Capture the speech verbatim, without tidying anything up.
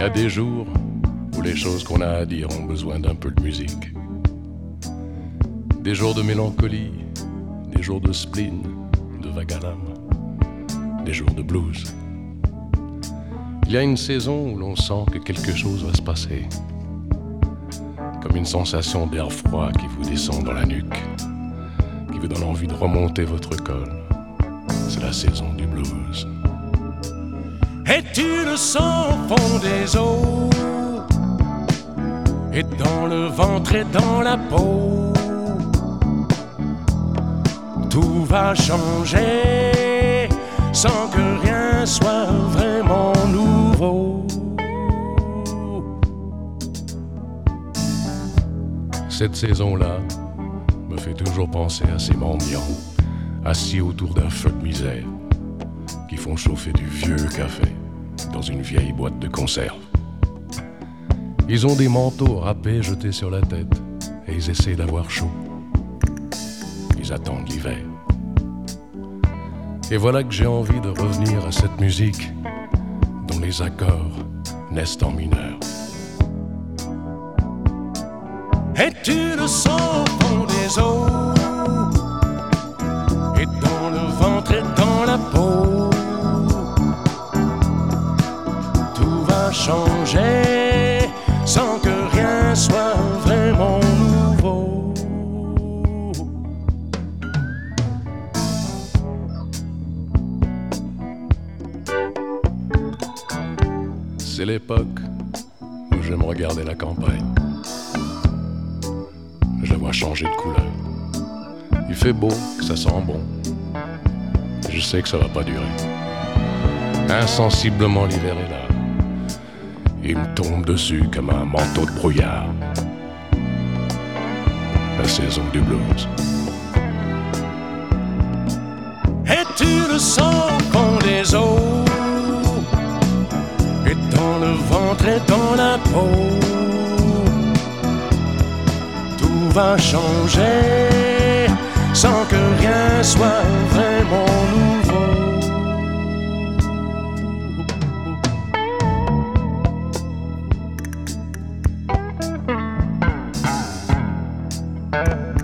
a des jours où les choses qu'on a à dire ont besoin d'un peu de musique. Des jours de mélancolie, des jours de spleen, de vague à l'âme, des jours de blues. Il y a une saison où l'on sent que quelque chose va se passer, comme une sensation d'air froid qui vous descend dans la nuque, qui vous donne envie de remonter votre col. C'est la saison du blues. Et tu le sens au fond des eaux, et dans le ventre et dans la peau. Tout va changer sans que rien soit vraiment nouveau. Cette saison-là me fait toujours penser à ces mendiants assis autour d'un feu de misère qui font chauffer du vieux café dans une vieille boîte de conserve. Ils ont des manteaux râpés jetés sur la tête et ils essaient d'avoir chaud. Ils attendent l'hiver. Et voilà que j'ai envie de revenir à cette musique dont les accords naissent en mineur. Et tu le sens au fond des eaux, et dans le ventre et dans la peau. Tout va changer sans que rien soit vraiment nouveau. C'est l'époque où j'aime regarder la campagne. Je la vois changer de couleur. Il fait beau, ça sent bon. Je sais que ça va pas durer. Insensiblement l'hiver est là. Il me tombe dessus comme un manteau de brouillard. La saison du blues. Et tu le sens au fond des eaux, et dans le ventre et dans la peau. Tout va changer sans que rien soit vraiment nouveau.